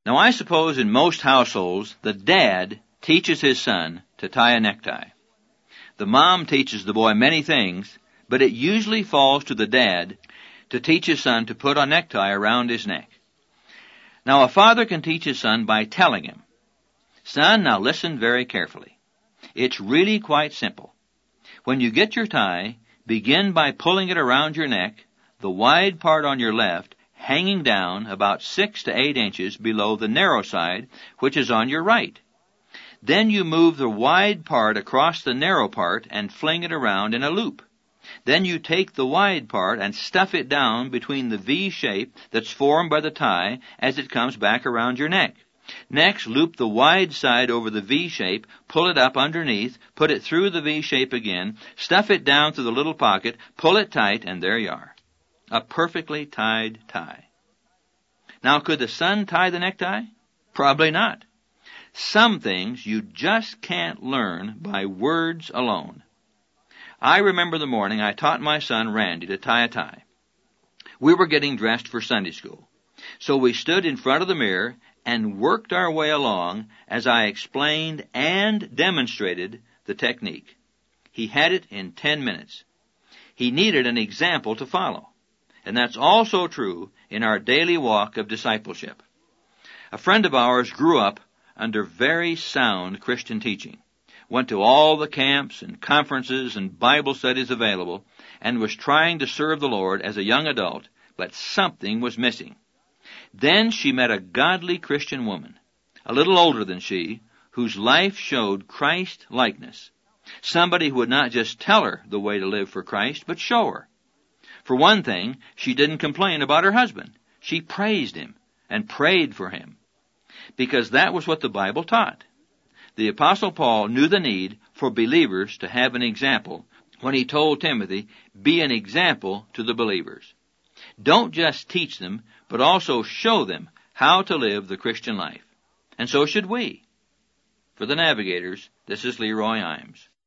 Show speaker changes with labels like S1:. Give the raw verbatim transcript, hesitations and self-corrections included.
S1: Now I suppose in most households, the dad teaches his son to tie a necktie. The mom teaches the boy many things, but it usually falls to the dad to teach his son to put a necktie around his neck. Now a father can teach his son by telling him, "Son, now listen very carefully. It's really quite simple. When you get your tie, begin by pulling it around your neck, the wide part on your left hanging down about six to eight inches below the narrow side, which is on your right. Then you move the wide part across the narrow part and fling it around in a loop. Then you take the wide part and stuff it down between the V shape that's formed by the tie as it comes back around your neck. Next, loop the wide side over the V shape, pull it up underneath, put it through the V shape again, stuff it down through the little pocket, pull it tight, and there you are. A perfectly tied tie." Now, could the son tie the necktie? Probably not. Some things you just can't learn by words alone. I remember the morning I taught my son Randy to tie a tie. We were getting dressed for Sunday school. So we stood in front of the mirror and worked our way along as I explained and demonstrated the technique. He had it in ten minutes. He needed an example to follow. And that's also true in our daily walk of discipleship. A friend of ours grew up under very sound Christian teaching, went to all the camps and conferences and Bible studies available, and was trying to serve the Lord as a young adult, but something was missing. Then she met a godly Christian woman, a little older than she, whose life showed Christ-likeness. Somebody who would not just tell her the way to live for Christ, but show her. For one thing, she didn't complain about her husband. She praised him and prayed for him, because that was what the Bible taught. The Apostle Paul knew the need for believers to have an example when he told Timothy, "Be an example to the believers." Don't just teach them, but also show them how to live the Christian life. And so should we. For the Navigators, this is Leroy Imes.